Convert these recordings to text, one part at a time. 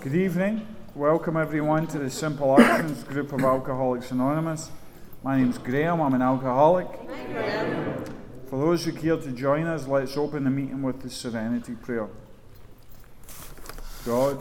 Good evening. Welcome everyone to the Simple Actions group of Alcoholics Anonymous. My name's Graham. I'm an alcoholic. Hi, Graham. For those who care to join us, let's open the meeting with the Serenity Prayer. God,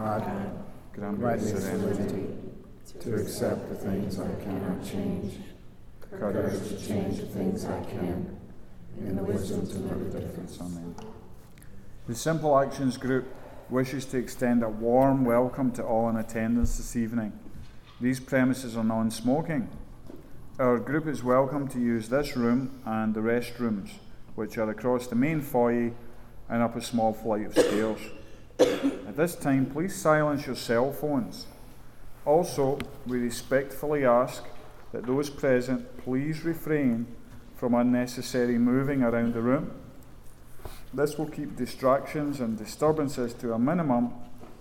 grant me serenity to accept the things I cannot change, courage to change the things I can, and the wisdom to know the difference. Amen. The Simple Actions group wishes to extend a warm welcome to all in attendance this evening. These premises are non-smoking. Our group is welcome to use this room and the restrooms, which are across the main foyer and up a small flight of stairs. At this time, please silence your cell phones. Also, we respectfully ask that those present please refrain from unnecessary moving around the room. This will keep distractions and disturbances to a minimum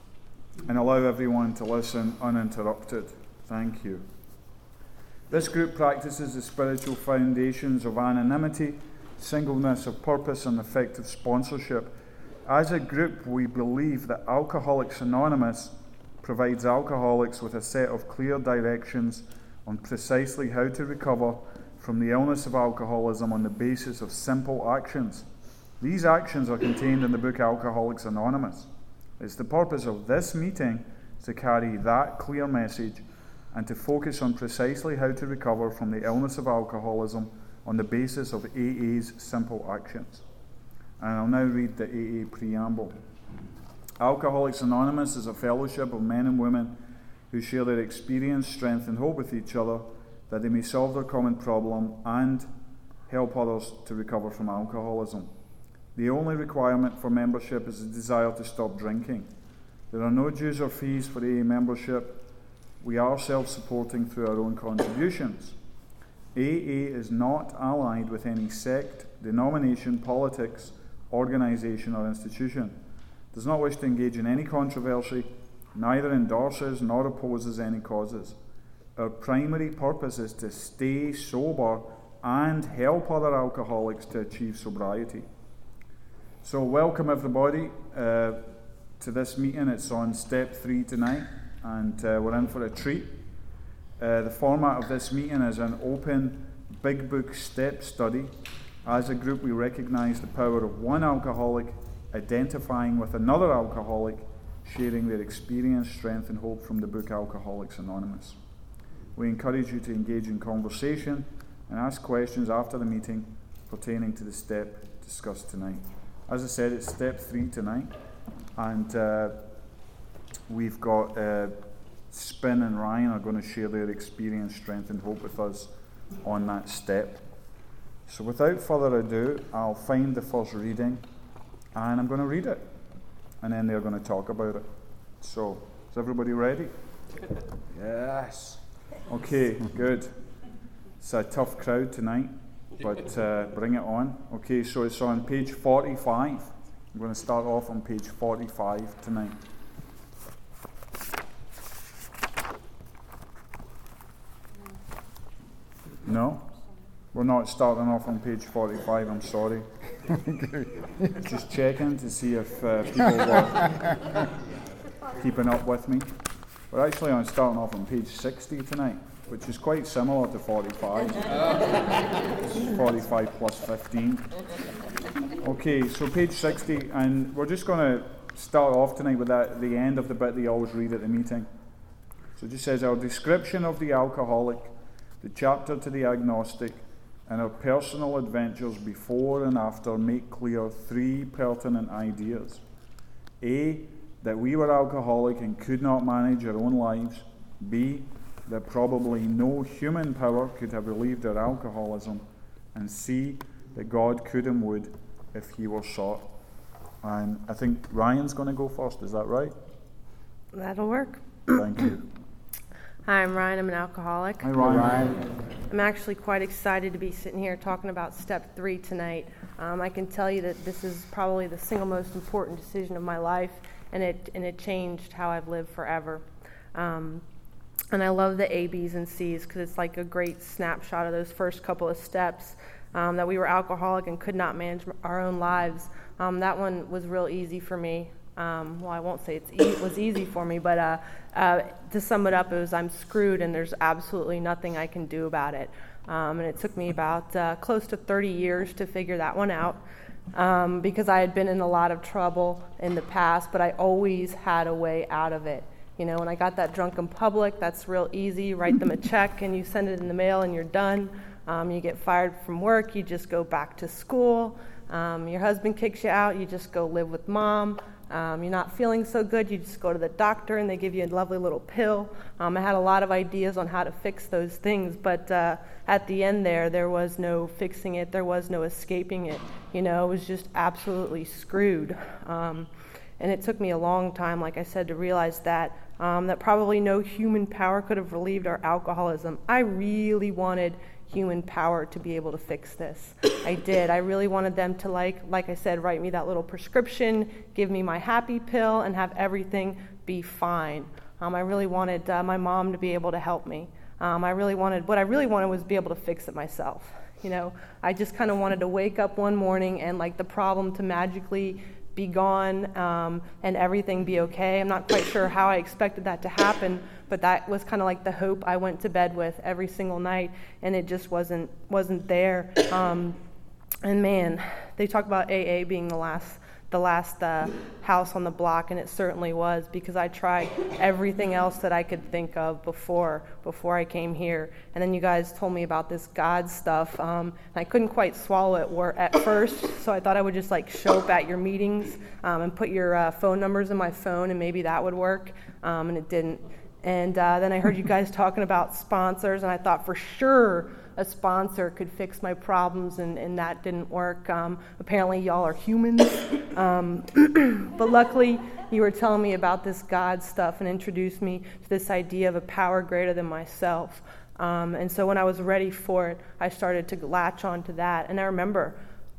and allow everyone to listen uninterrupted. Thank you. This group practices the spiritual foundations of anonymity, singleness of purpose, and effective sponsorship. As a group, we believe that Alcoholics Anonymous provides alcoholics with a set of clear directions on precisely how to recover from the illness of alcoholism on the basis of simple actions. These actions are contained in the book Alcoholics Anonymous. It's the purpose of this meeting to carry that clear message and to focus on precisely how to recover from the illness of alcoholism on the basis of AA's simple actions. And I'll now read the AA preamble. Alcoholics Anonymous is a fellowship of men and women who share their experience, strength, and hope with each other that they may solve their common problem and help others to recover from alcoholism. The only requirement for membership is a desire to stop drinking. There are no dues or fees for AA membership. We are self-supporting through our own contributions. AA is not allied with any sect, denomination, politics, organisation or institution. Does not wish to engage in any controversy, neither endorses nor opposes any causes. Our primary purpose is to stay sober and help other alcoholics to achieve sobriety. So welcome everybody to this meeting. It's on step 3 tonight, and we're in for a treat. The format of this meeting is an open big book step study. As a group, we recognise the power of one alcoholic identifying with another alcoholic, sharing their experience, strength and hope from the book Alcoholics Anonymous. We encourage you to engage in conversation and ask questions after the meeting pertaining to the step discussed tonight. As I said, it's step 3 tonight, and we've got Spin and Ryan are going to share their experience, strength and hope with us on that step. So without further ado, I'll find the first reading and I'm going to read it, and then they're going to talk about it. So, is everybody ready? Yes. Okay, good. It's a tough crowd tonight, but bring it on. Okay, so it's on page 45. I'm going to start off on page 45 tonight. No? We're not starting off on page 45, I'm sorry. Just checking to see if people were keeping up with me. We're actually starting off on page 60 tonight, which is quite similar to 45. It's 45 plus 15. Okay, so page 60, and we're just going to start off tonight with that, the end of the bit they always read at the meeting. So it just says, our description of the alcoholic, the chapter to the agnostic, and our personal adventures before and after make clear 3 pertinent ideas. A, that we were alcoholic and could not manage our own lives. B, that probably no human power could have relieved our alcoholism. And C, that God could and would if he were sought. And I think Ryan's going to go first, is that right? That'll work. Thank you. Hi, I'm Ryan. I'm an alcoholic. Hi, Ryan. I'm actually quite excited to be sitting here talking about step 3 tonight. I can tell you that this is probably the single most important decision of my life, and it changed how I've lived forever. And I love the A, B's, and C's because it's like a great snapshot of those first couple of steps, that we were alcoholic and could not manage our own lives. That one was real easy for me. Well, I won't say it was easy for me, but to sum it up, it was I'm screwed and there's absolutely nothing I can do about it. And it took me about close to 30 years to figure that one out because I had been in a lot of trouble in the past, but I always had a way out of it. You know, when I got that drunk in public, that's real easy. You write them a check and you send it in the mail and you're done. You get fired from work, you just go back to school. Your husband kicks you out, you just go live with mom. You're not feeling so good, you just go to the doctor and they give you a lovely little pill. I had a lot of ideas on how to fix those things, but at the end there was no fixing it, there was no escaping it. You know, it was just absolutely screwed. And it took me a long time, like I said, to realize that probably no human power could have relieved our alcoholism. I really wanted human power to be able to fix this. I did. I really wanted them to, like I said, write me that little prescription, give me my happy pill, and have everything be fine. I really wanted my mom to be able to help me. What I really wanted was to be able to fix it myself. You know, I just kind of wanted to wake up one morning and like the problem to magically be gone and everything be okay. I'm not quite sure how I expected that to happen, but that was kind of like the hope I went to bed with every single night, and it just wasn't there. And man, they talk about AA being the last house on the block, and it certainly was, because I tried everything else that I could think of before I came here. And then you guys told me about this God stuff, and I couldn't quite swallow it at first, so I thought I would just like show up at your meetings and put your phone numbers in my phone, and maybe that would work, and it didn't. And then I heard you guys talking about sponsors, and I thought for sure a sponsor could fix my problems, and that didn't work. Apparently y'all are humans. But luckily you were telling me about this God stuff and introduced me to this idea of a power greater than myself. And so when I was ready for it, I started to latch on to that. And I remember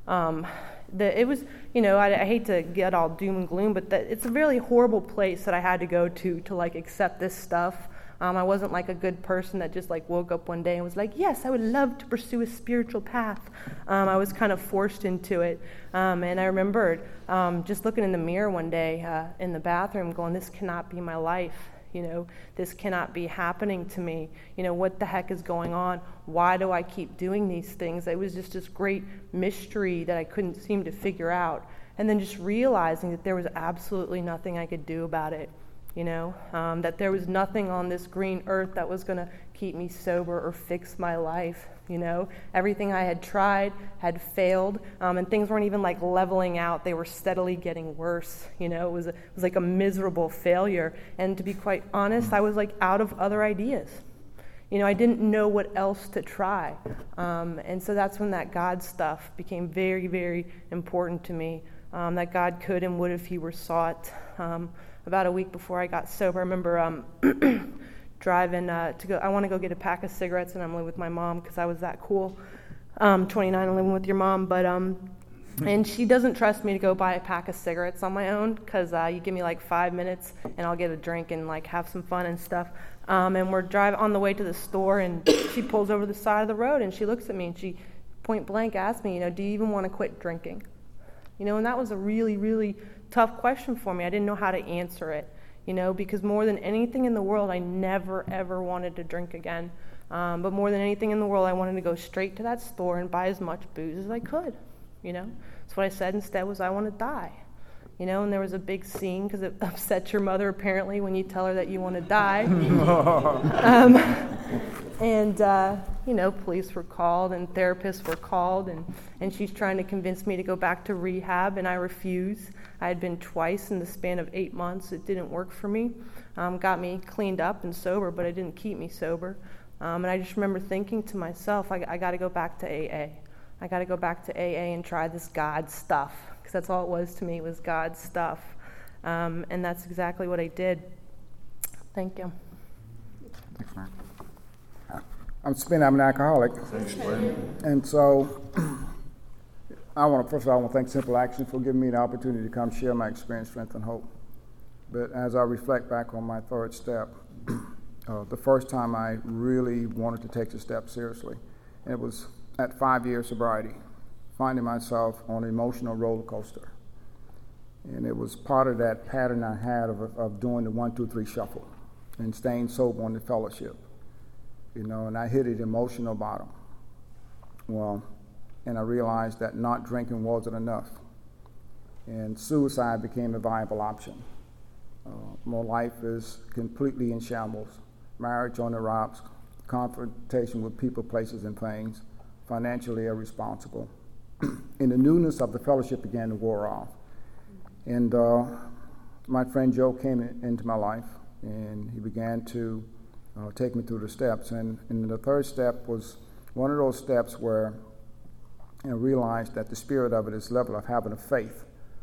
it was, you know, I hate to get all doom and gloom, but it's a really horrible place that I had to go to like accept this stuff. I wasn't like a good person that just like woke up one day and was like, yes, I would love to pursue a spiritual path. I was kind of forced into it. And I remembered just looking in the mirror one day in the bathroom going, this cannot be my life. You know, this cannot be happening to me. You know, what the heck is going on? Why do I keep doing these things? It was just this great mystery that I couldn't seem to figure out. And then just realizing that there was absolutely nothing I could do about it. You know, that there was nothing on this green earth that was going to keep me sober or fix my life. You know, everything I had tried had failed, and things weren't even like leveling out. They were steadily getting worse. You know, it was like a miserable failure. And to be quite honest, I was like out of other ideas. You know, I didn't know what else to try. And so that's when that God stuff became very, very important to me, that God could and would if he were sought. About a week before I got sober, I remember driving to go. I want to go get a pack of cigarettes, and I'm living with my mom because I was that cool. 29 and living with your mom, but and she doesn't trust me to go buy a pack of cigarettes on my own because you give me like 5 minutes and I'll get a drink and like have some fun and stuff. And we're driving on the way to the store, and she pulls over the side of the road and she looks at me and she point blank asks me, you know, do you even want to quit drinking? You know, and that was a really, really tough question for me. I didn't know how to answer it, you know, because more than anything in the world, I never, ever wanted to drink again. But more than anything in the world, I wanted to go straight to that store and buy as much booze as I could, you know. So what I said instead was, I want to die, you know, and there was a big scene because it upsets your mother, apparently, when you tell her that you want to die. You know, police were called and therapists were called, and she's trying to convince me to go back to rehab, and I refuse. I had been twice in the span of 8 months. It didn't work for me. Got me cleaned up and sober, but it didn't keep me sober. And I just remember thinking to myself, I got to go back to AA. I got to go back to AA and try this God stuff, because that's all it was to me, was God stuff. And that's exactly what I did. Thank you. Thanks, Mark. I'm an alcoholic. And so first of all, I want to thank Simple Action for giving me the opportunity to come share my experience, strength, and hope. But as I reflect back on my third step, the first time I really wanted to take the step seriously, and it was at 5 years sobriety, finding myself on an emotional roller coaster. And it was part of that pattern I had of doing the 1, 2, 3 shuffle and staying sober on the fellowship. And I hit an emotional bottom. Well, and I realized that not drinking wasn't enough. And suicide became a viable option. My life is completely in shambles. Marriage on the rocks, confrontation with people, places, and things, financially irresponsible. And the newness of the fellowship began to wear off. And my friend Joe came into my life, and he began to take me through the steps. And the third step was one of those steps where I realized that the spirit of it is level of having a faith,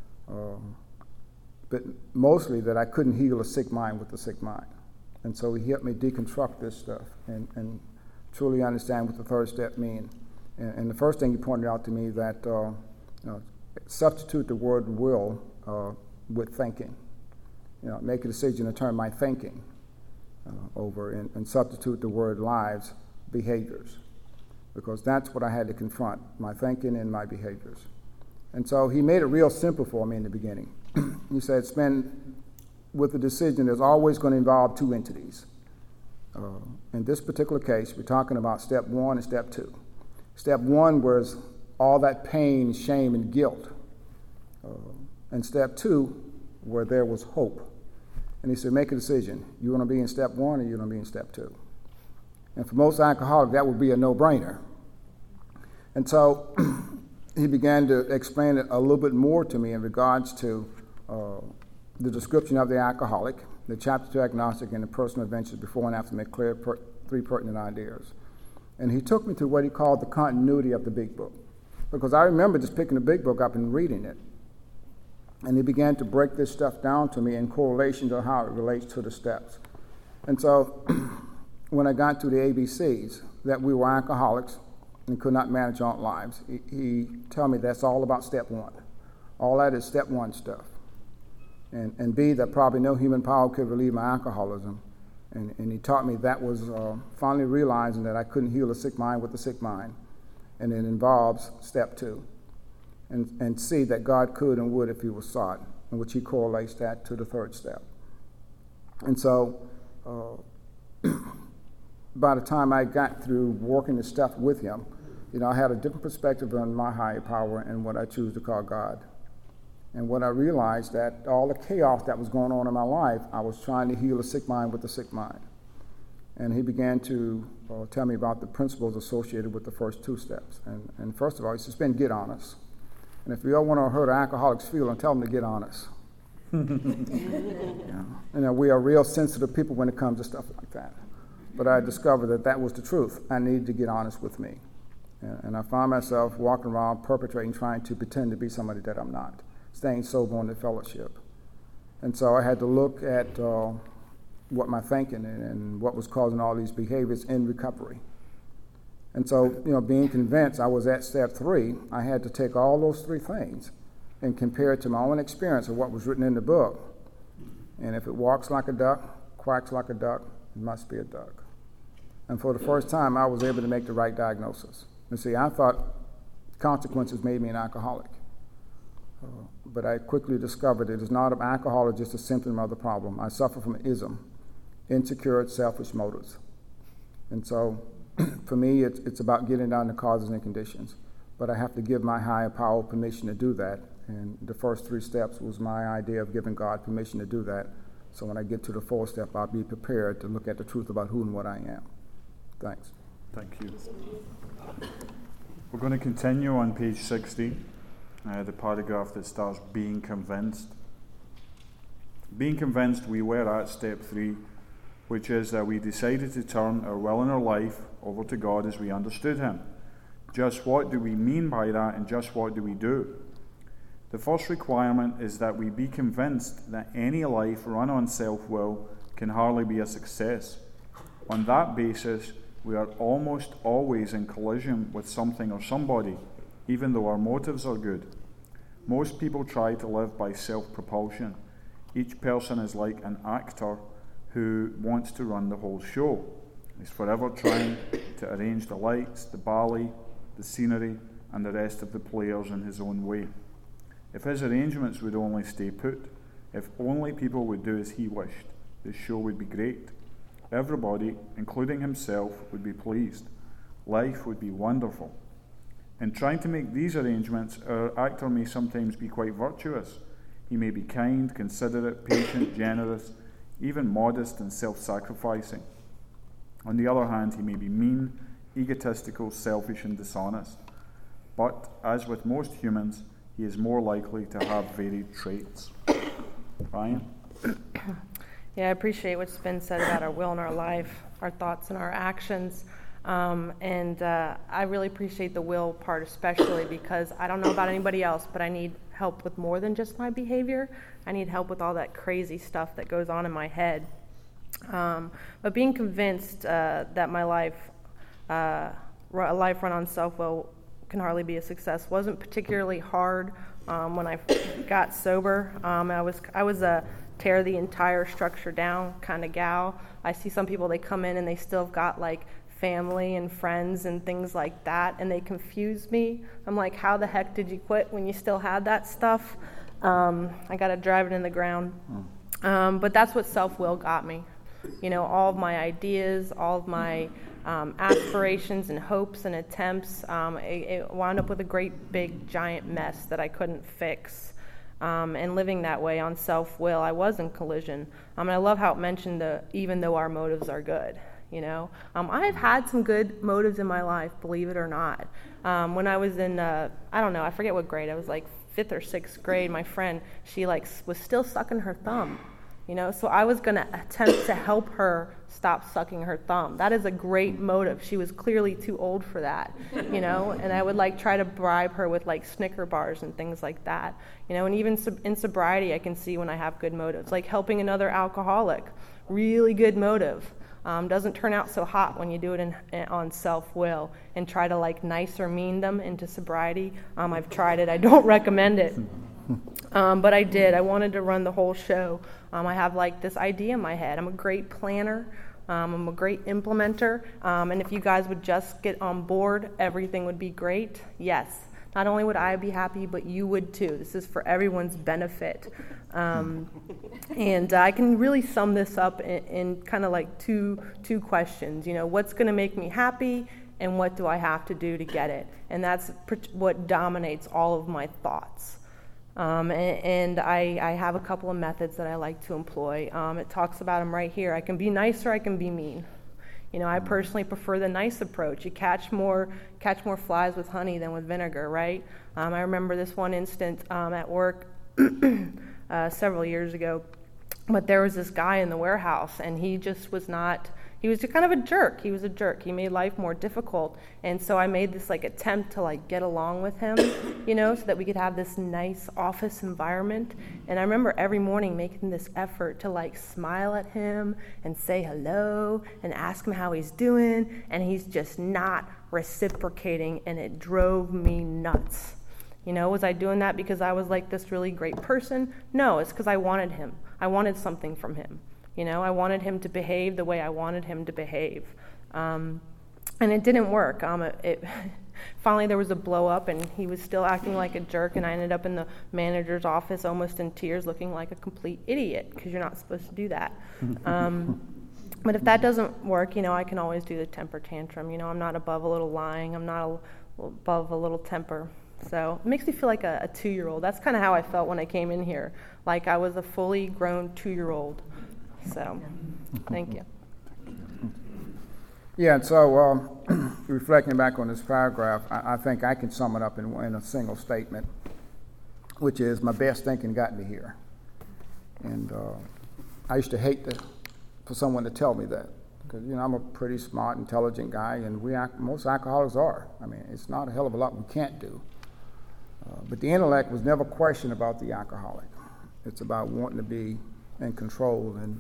but mostly that I couldn't heal a sick mind with a sick mind. And so he helped me deconstruct this stuff and truly understand what the third step means. And the first thing he pointed out to me that substitute the word will with thinking. Make a decision to turn my thinking over and substitute the word lives, behaviors, because that's what I had to confront, my thinking and my behaviors. And so he made it real simple for me in the beginning. He said, spend with the decision that's always going to involve two entities. In this particular case, we're talking about step 1 and step 2. Step 1 was all that pain, shame, and guilt. And step 2, where there was hope. And he said, make a decision. You want to be in step 1 or you want to be in step 2? And for most alcoholics, that would be a no-brainer. And so he began to explain it a little bit more to me in regards to the description of the alcoholic, the chapter 2 agnostic, and the personal adventures before and after make clear 3 pertinent ideas. And he took me to what he called the continuity of the big book. Because I remember just picking the big book up and reading it. And he began to break this stuff down to me in correlation to how it relates to the steps. And so when I got to the ABCs, that we were alcoholics and could not manage our own lives, he told me that's all about step 1. All that is step 1 stuff. And B, that probably no human power could relieve my alcoholism. And he taught me that was finally realizing that I couldn't heal a sick mind with a sick mind. And it involves step 2. And C, that God could and would if he was sought, in which he correlates that to the third step. And so by the time I got through working the stuff with him, I had a different perspective on my higher power and what I choose to call God. And when I realized that all the chaos that was going on in my life, I was trying to heal a sick mind with a sick mind. And he began to tell me about the principles associated with the first 2 steps. And first of all, he said, get honest. And if you all want to hurt alcoholics' feelings, tell them to get honest. We are real sensitive people when it comes to stuff like that. But I discovered that was the truth. I needed to get honest with me. And I found myself walking around perpetrating, trying to pretend to be somebody that I'm not, staying sober on the fellowship. And so I had to look at what my thinking and what was causing all these behaviors in recovery. And so, being convinced I was at step 3, I had to take all those 3 things and compare it to my own experience of what was written in the book. And if it walks like a duck, quacks like a duck, it must be a duck. And for the first time, I was able to make the right diagnosis. And see, I thought consequences made me an alcoholic. But I quickly discovered it is not an alcoholic, just a symptom of the problem. I suffer from an ism, insecure, selfish motives. And so, for me, it's about getting down to causes and conditions. But I have to give my higher power permission to do that. And the first 3 steps was my idea of giving God permission to do that. So when I get to the 4th step, I'll be prepared to look at the truth about who and what I am. Thanks. Thank you. We're going to continue on page 60, the paragraph that starts being convinced. Being convinced, we were at step 3, which is that we decided to turn our will and our life over to God as we understood him. Just what do we mean by that, and just what do we do? The first requirement is that we be convinced that any life run on self-will can hardly be a success. On that basis, we are almost always in collision with something or somebody, even though our motives are good. Most people try to live by self-propulsion. Each person is like an actor who wants to run the whole show. He's forever trying to arrange the lights, the ballet, the scenery, and the rest of the players in his own way. If his arrangements would only stay put, if only people would do as he wished, the show would be great. Everybody, including himself, would be pleased. Life would be wonderful. In trying to make these arrangements, our actor may sometimes be quite virtuous. He may be kind, considerate, patient, generous, even modest and self-sacrificing. On the other hand, he may be mean, egotistical, selfish, and dishonest. But, as with most humans, he is more likely to have varied traits. Ryan? Yeah, I appreciate what's been said about our will and our life, our thoughts and our actions. And I really appreciate the will part especially because I don't know about anybody else, but I need help with more than just my behavior. I need help with all that crazy stuff that goes on in my head. But being convinced that my life, a life run on self-will can hardly be a success wasn't particularly hard when I got sober. I was a tear the entire structure down kind of gal. I see some people, they come in and they still have got like family and friends and things like that, and they confuse me. I'm like, how the heck did you quit when you still had that stuff? I got to drive it in the ground. But that's what self-will got me. You know, all of my ideas, all of my aspirations and hopes and attempts, it wound up with a great big giant mess that I couldn't fix. And living that way on self-will, I was in collision. And I love how it mentioned even though our motives are good. You know, I've had some good motives in my life, believe it or not. When I was in, I don't know, I forget what grade. I was like 5th or 6th grade. My friend, she like was still sucking her thumb. You know, so I was going to attempt to help her stop sucking her thumb. That is a great motive. She was clearly too old for that, you know, and I would like try to bribe her with like Snicker bars and things like that, you know, and even in sobriety I can see when I have good motives, like helping another alcoholic, really good motive. Doesn't turn out so hot when you do it on self-will and try to like nice or mean them into sobriety. I've tried it. I don't recommend it. But I did. I wanted to run the whole show. I have like this idea in my head. I'm a great planner. I'm a great implementer. And if you guys would just get on board, everything would be great. Yes. Not only would I be happy, but you would too. This is for everyone's benefit. And I can really sum this up in kind of like two questions. You know, what's going to make me happy and what do I have to do to get it? And that's what dominates all of my thoughts. And I have a couple of methods that I like to employ. It talks about them right here. I can be nice or I can be mean. You know, I personally prefer the nice approach. You catch more flies with honey than with vinegar, right? I remember this one instant at work several years ago, but there was this guy in the warehouse, and he just was not. He was just kind of a jerk. He was a jerk. He made life more difficult. And so I made this like attempt to like get along with him, you know, so that we could have this nice office environment. And I remember every morning making this effort to like smile at him and say hello and ask him how he's doing. And he's just not reciprocating, and it drove me nuts. You know, was I doing that because I was like this really great person? No, it's because I wanted him. I wanted something from him. You know, I wanted him to behave the way I wanted him to behave. And it didn't work. Finally, there was a blow up, and he was still acting like a jerk, and I ended up in the manager's office almost in tears, looking like a complete idiot, because you're not supposed to do that. But if that doesn't work, you know, I can always do the temper tantrum. You know, I'm not above a little lying. I'm not above a little temper. So it makes me feel like a 2-year-old. That's kind of how I felt when I came in here, like I was a fully grown 2-year-old. So, thank you. Yeah, and so reflecting back on this paragraph, I think I can sum it up in a single statement, which is my best thinking got me here. And I used to hate for someone to tell me that, because, you know, I'm a pretty smart, intelligent guy, and most alcoholics are. I mean, it's not a hell of a lot we can't do. But the intellect was never questioned about the alcoholic. It's about wanting to be in control and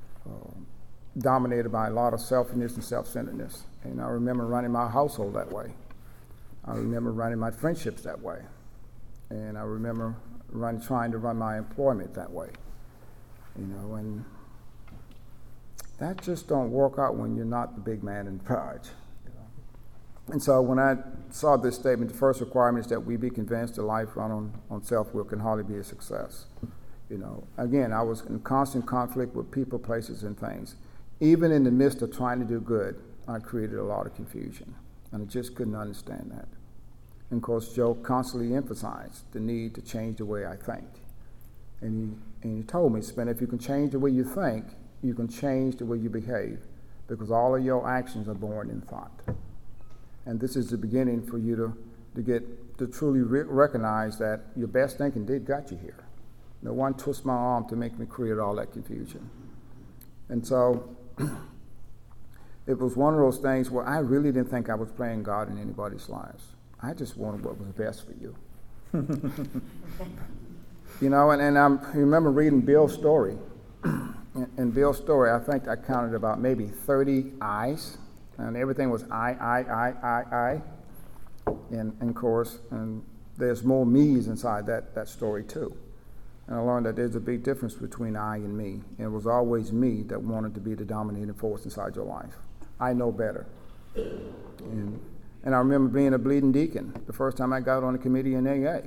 dominated by a lot of selfishness and self-centeredness. And I remember running my household that way. I remember running my friendships that way. And I remember trying to run my employment that way. You know, and that just don't work out when you're not the big man in charge. You know? And so when I saw this statement, the first requirement is that we be convinced that life run on self-will can hardly be a success. Again, I was in constant conflict with people, places, and things. Even in the midst of trying to do good, I created a lot of confusion, and I just couldn't understand that. And of course, Joe constantly emphasized the need to change the way I think. And he told me, Spen, if you can change the way you think, you can change the way you behave, because all of your actions are born in thought. And this is the beginning for you to truly recognize that your best thinking did got you here. No one twists my arm to make me create all that confusion. And so it was one of those things where I really didn't think I was playing God in anybody's lives. I just wanted what was best for you. And I remember reading Bill's story. In Bill's story, I think I counted about maybe 30 I's, and everything was I. And of course, and there's more me's inside that story too. And I learned that there's a big difference between I and me. And it was always me that wanted to be the dominating force inside your life. I know better. And I remember being a bleeding deacon the first time I got on the committee in AA.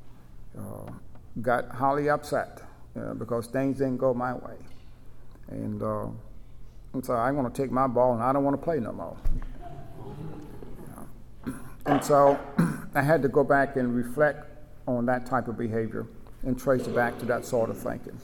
Got highly upset because things didn't go my way. And so I want to take my ball and I don't want to play no more. And so I had to go back and reflect on that type of behavior and trace it back to that sort of thinking.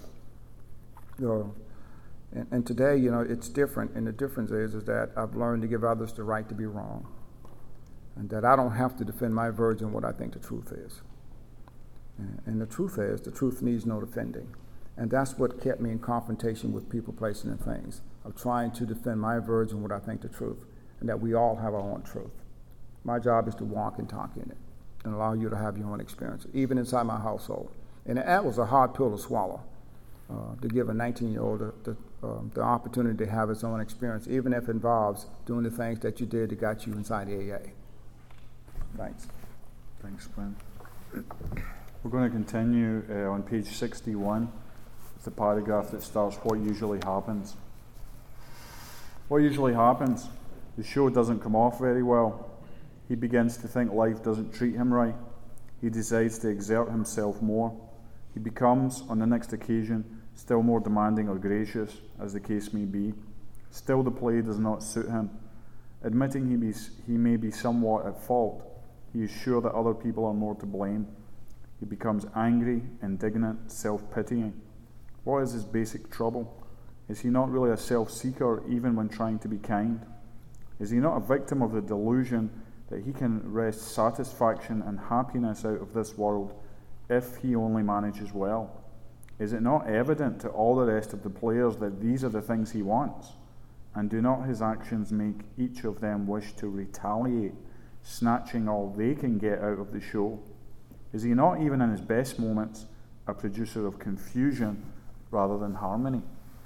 And today, it's different, and the difference is that I've learned to give others the right to be wrong, and that I don't have to defend my virgin what I think the truth is. And the truth is, the truth needs no defending. And that's what kept me in confrontation with people, places, and things, of trying to defend my virgin what I think the truth, and that we all have our own truth. My job is to walk and talk in it and allow you to have your own experience, even inside my household. And that was a hard pill to swallow, to give a 19-year-old the opportunity to have his own experience, even if it involves doing the things that you did that got you inside AA. Thanks. Thanks, Glenn. We're going to continue on page 61 with the paragraph that starts, what usually happens. What usually happens? The show doesn't come off very well. He begins to think life doesn't treat him right. He decides to exert himself more. He becomes, on the next occasion, still more demanding or gracious, as the case may be. Still the play does not suit him. Admitting he may be somewhat at fault, he is sure that other people are more to blame. He becomes angry, indignant, self-pitying. What is his basic trouble? Is he not really a self-seeker even when trying to be kind? Is he not a victim of the delusion that he can wrest satisfaction and happiness out of this world if he only manages well? Is it not evident to all the rest of the players that these are the things he wants? And do not his actions make each of them wish to retaliate, snatching all they can get out of the show? Is he not, even in his best moments, a producer of confusion rather than harmony?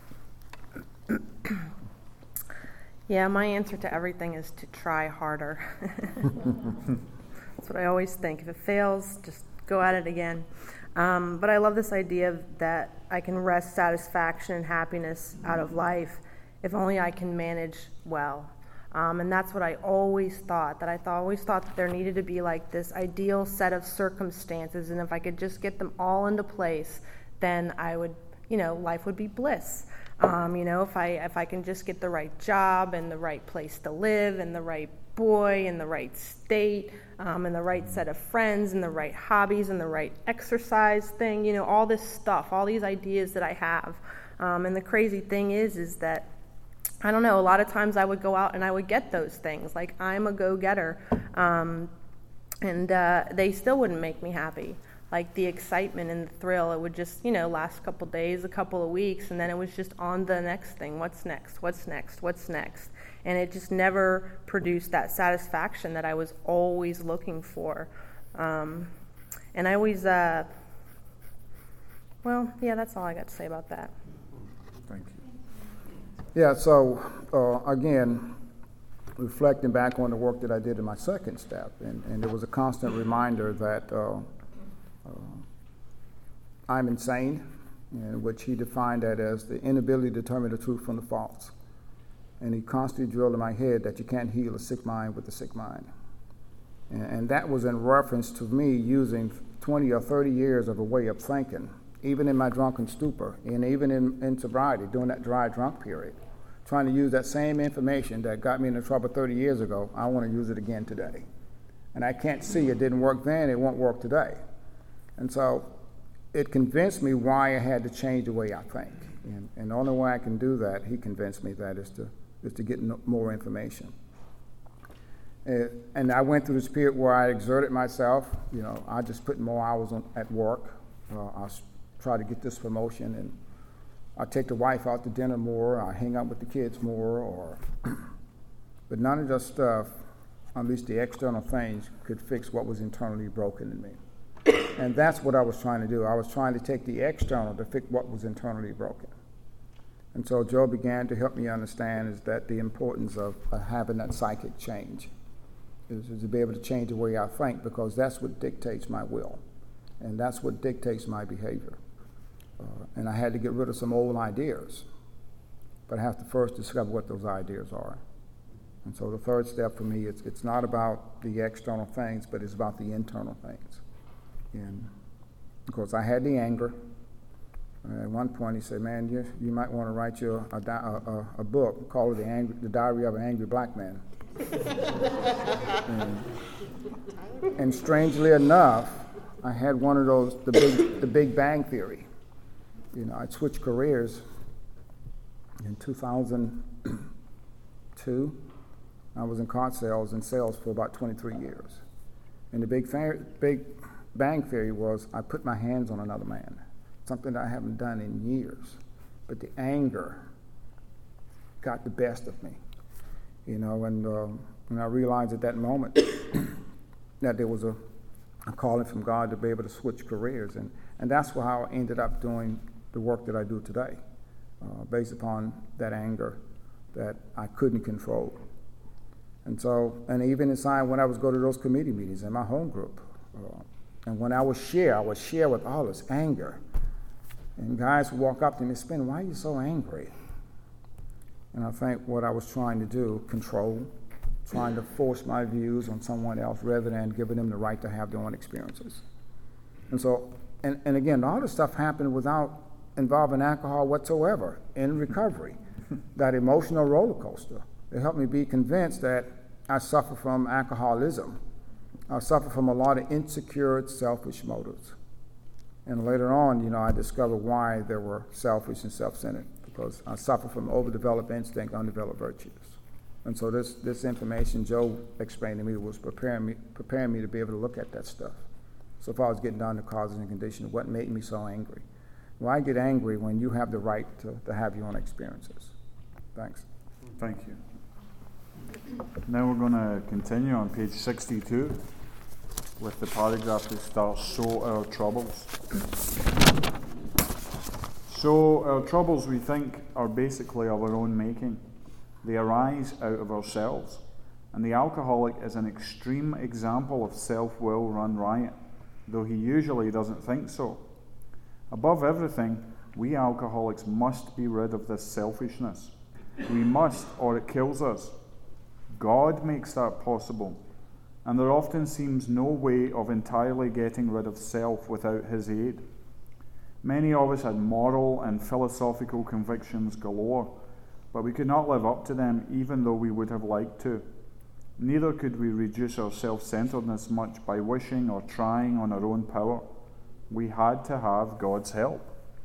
Yeah, my answer to everything is to try harder. That's what I always think. If it fails, just go at it again. But I love this idea that I can wrest satisfaction and happiness out of life if only I can manage well. And that's what I always thought, always thought that there needed to be like this ideal set of circumstances, and if I could just get them all into place, then I would, life would be bliss. If I can just get the right job and the right place to live and the right boy in the right state and the right set of friends and the right hobbies and the right exercise thing, all this stuff, all these ideas that I have. And the crazy thing is that, I don't know, a lot of times I would go out and I would get those things. Like, I'm a go-getter. And they still wouldn't make me happy. Like, the excitement and the thrill, it would just, last a couple days, a couple of weeks, and then it was just on the next thing. What's next? What's next? What's next? And it just never produced that satisfaction that I was always looking for. And I always, that's all I got to say about that. Thank you. Yeah, so again, reflecting back on the work that I did in my second step, and there was a constant reminder that I'm insane, which he defined that as the inability to determine the truth from the false. And he constantly drilled in my head that you can't heal a sick mind with a sick mind. And that was in reference to me using 20 or 30 years of a way of thinking, even in my drunken stupor, and even in sobriety, during that dry drunk period, trying to use that same information that got me into trouble 30 years ago. I want to use it again today. And I can't see it didn't work then, it won't work today. And so it convinced me why I had to change the way I think. And the only way I can do that, he convinced me that, is to get more information. And I went through this period where I exerted myself. I just put more hours at work. I try to get this promotion, and I take the wife out to dinner more. I hang out with the kids more. But none of that stuff, at least the external things, could fix what was internally broken in me. And that's what I was trying to do. I was trying to take the external to fix what was internally broken. And so Joe began to help me understand is that the importance of having that psychic change is to be able to change the way I think, because that's what dictates my will, and that's what dictates my behavior. And I had to get rid of some old ideas, but I have to first discover what those ideas are. And so the third step for me, it's not about the external things, but it's about the internal things. And of course, I had the anger. At one point, he said, "Man, you might want to write a book, call it the Diary of an Angry Black Man." and strangely enough, I had one of those, the Big Bang Theory. I'd switched careers in 2002. I was in car sales and sales for about 23 years. And the Big Bang Theory was I put my hands on another man, something that I haven't done in years. But the anger got the best of me. And I realized at that moment that there was a calling from God to be able to switch careers. And that's how I ended up doing the work that I do today, based upon that anger that I couldn't control. And even inside when I was go to those committee meetings in my home group, and when I would share with all this anger. And guys would walk up to me and say, "Why are you so angry?" And I think what I was trying to do, control, trying to force my views on someone else rather than giving them the right to have their own experiences. And so, and again, all this stuff happened without involving alcohol whatsoever in recovery. That emotional roller coaster. It helped me be convinced that I suffer from alcoholism. I suffer from a lot of insecure, selfish motives. And later on, I discovered why they were selfish and self-centered, because I suffer from overdeveloped instinct, undeveloped virtues. And so this information Joe explained to me was preparing me to be able to look at that stuff. So if I was getting down to causes and conditions, what made me so angry? Why get angry when you have the right to have your own experiences? Thanks. Thank you. Now we're going to continue on page 62 with the paragraph that starts, "So our troubles." So our troubles, we think, are basically of our own making. They arise out of ourselves. And the alcoholic is an extreme example of self-will run riot, though he usually doesn't think so. Above everything, we alcoholics must be rid of this selfishness. We must, or it kills us. God makes that possible, and there often seems no way of entirely getting rid of self without his aid. Many of us had moral and philosophical convictions galore, but we could not live up to them even though we would have liked to. Neither could we reduce our self-centeredness much by wishing or trying on our own power. We had to have God's help.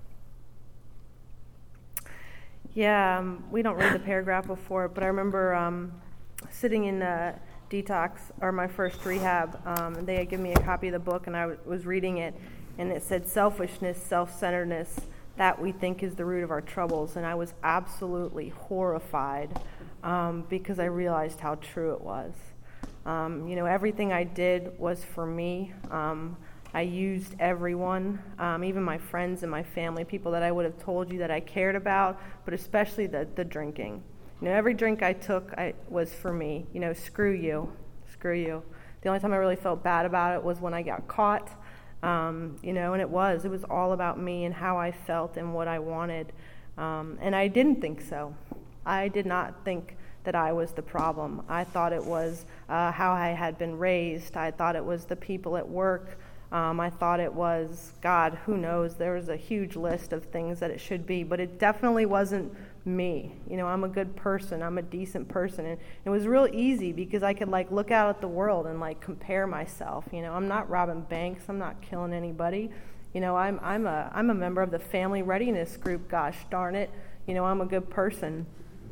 Yeah, we don't read the paragraph before, but I remember sitting in detox, or my first rehab, and they had given me a copy of the book, and I was reading it, and it said selfishness, self-centeredness, that we think is the root of our troubles. And I was absolutely horrified because I realized how true it was. Everything I did was for me. I used everyone, even my friends and my family, people that I would have told you that I cared about, but especially the drinking. Every drink I took was for me. Screw you. The only time I really felt bad about it was when I got caught, and it was all about me and how I felt and what I wanted. And I didn't think so. I did not think that I was the problem. I thought it was how I had been raised. I thought it was the people at work. I thought it was, God, who knows, there was a huge list of things that it should be, but it definitely wasn't me. I'm a good person, I'm a decent person, and it was real easy because I could look out at the world and compare myself. I'm not robbing banks, I'm not killing anybody. I'm a member of the family readiness group, gosh darn it. I'm a good person.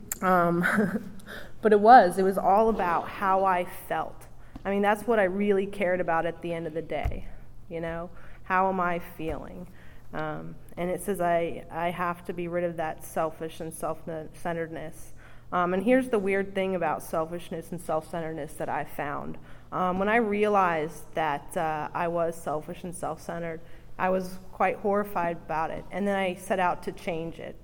But it was all about how I felt. That's what I really cared about at the end of the day. How am I feeling? And it says I have to be rid of that selfish and self-centeredness. And here's the weird thing about selfishness and self-centeredness that I found. When I realized that I was selfish and self-centered, I was quite horrified about it. And then I set out to change it.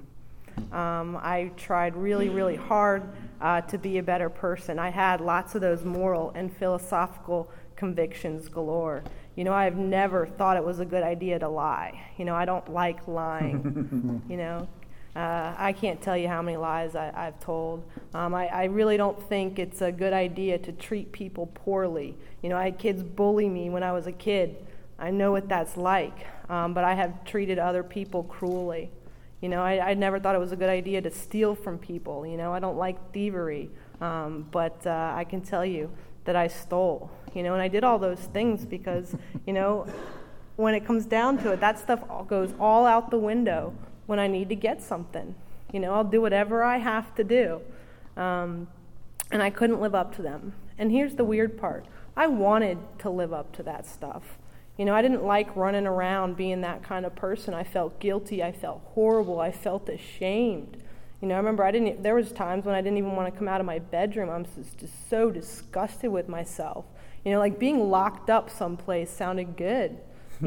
I tried really, really hard to be a better person. I had lots of those moral and philosophical convictions galore. I've never thought it was a good idea to lie. I don't like lying. I can't tell you how many lies I've told. I really don't think it's a good idea to treat people poorly. I had kids bully me when I was a kid. I know what that's like, but I have treated other people cruelly. I never thought it was a good idea to steal from people. I don't like thievery, but I can tell you that I stole. And I did all those things because, when it comes down to it, that stuff goes all out the window when I need to get something. I'll do whatever I have to do. And I couldn't live up to them. And here's the weird part. I wanted to live up to that stuff. I didn't like running around being that kind of person. I felt guilty. I felt horrible. I felt ashamed. I remember there was times when I didn't even want to come out of my bedroom. I'm just so disgusted with myself. Being locked up someplace sounded good.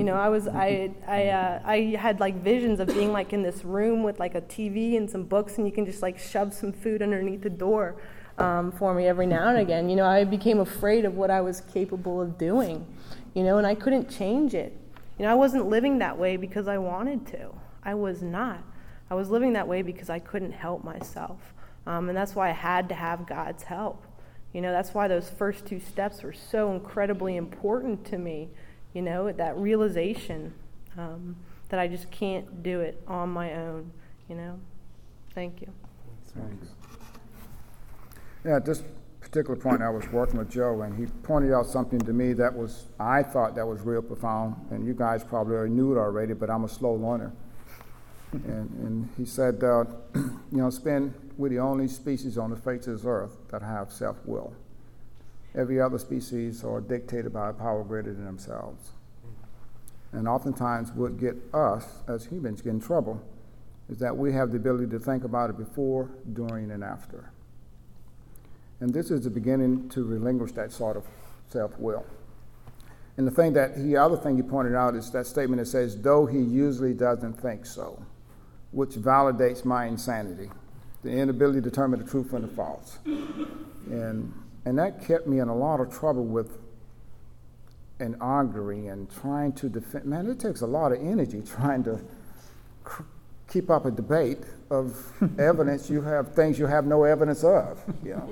I had visions of being in this room with a TV and some books, and you can just shove some food underneath the door for me every now and again. I became afraid of what I was capable of doing, and I couldn't change it. I wasn't living that way because I wanted to. I was not. I was living that way because I couldn't help myself. And that's why I had to have God's help. That's why those first two steps were so incredibly important to me. That realization that I just can't do it on my own. Thank you. Thanks. Yeah, at this particular point, I was working with Joe, and he pointed out something to me I thought that was real profound, and you guys probably already knew it already, but I'm a slow learner. And he said, Spin, we're the only species on the face of this earth that have self-will. Every other species are dictated by a power greater than themselves. And oftentimes what get us as humans get in trouble is that we have the ability to think about it before, during, and after. And this is the beginning to relinquish that sort of self-will. And the other thing he pointed out is that statement that says, though he usually doesn't think so, which validates my insanity, the inability to determine the truth from the false. And that kept me in a lot of trouble with and arguing and trying to defend. Man, it takes a lot of energy trying to keep up a debate of evidence you have, things you have no evidence of.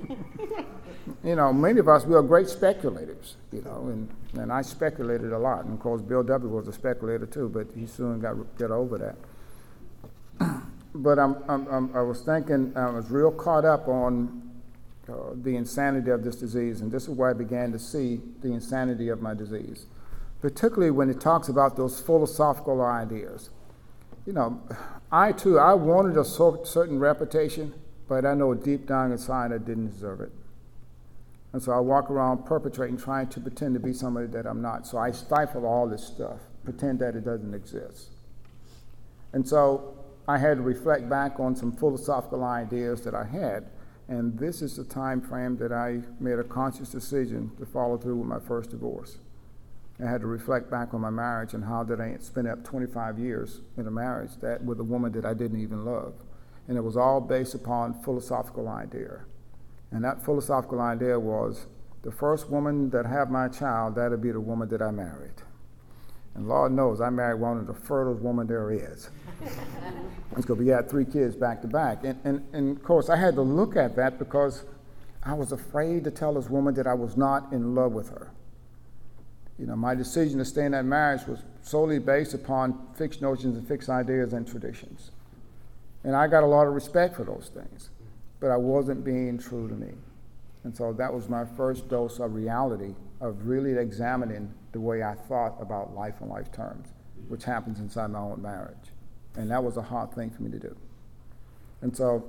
Many of us, we are great speculators, and I speculated a lot. And of course, Bill W. was a speculator too, but he soon got over that. But I was thinking, I was real caught up on the insanity of this disease, and this is where I began to see the insanity of my disease, particularly when it talks about those philosophical ideas. I wanted a certain reputation, but I know deep down inside I didn't deserve it. And so I walk around perpetrating, trying to pretend to be somebody that I'm not. So I stifle all this stuff, pretend that it doesn't exist. And so I had to reflect back on some philosophical ideas that I had. And this is the time frame that I made a conscious decision to follow through with my first divorce. I had to reflect back on my marriage and how did I spend up 25 years in a marriage with a woman that I didn't even love. And it was all based upon philosophical idea. And that philosophical idea was the first woman that had my child, that'll be the woman that I married. And Lord knows I married one of the fertile women there is. It's because we had 3 kids back to back. And of course, I had to look at that because I was afraid to tell this woman that I was not in love with her. My decision to stay in that marriage was solely based upon fixed notions and fixed ideas and traditions. And I got a lot of respect for those things, but I wasn't being true to me. And so that was my first dose of reality, of really examining the way I thought about life and life terms, which happens inside my own marriage. And that was a hard thing for me to do. And so,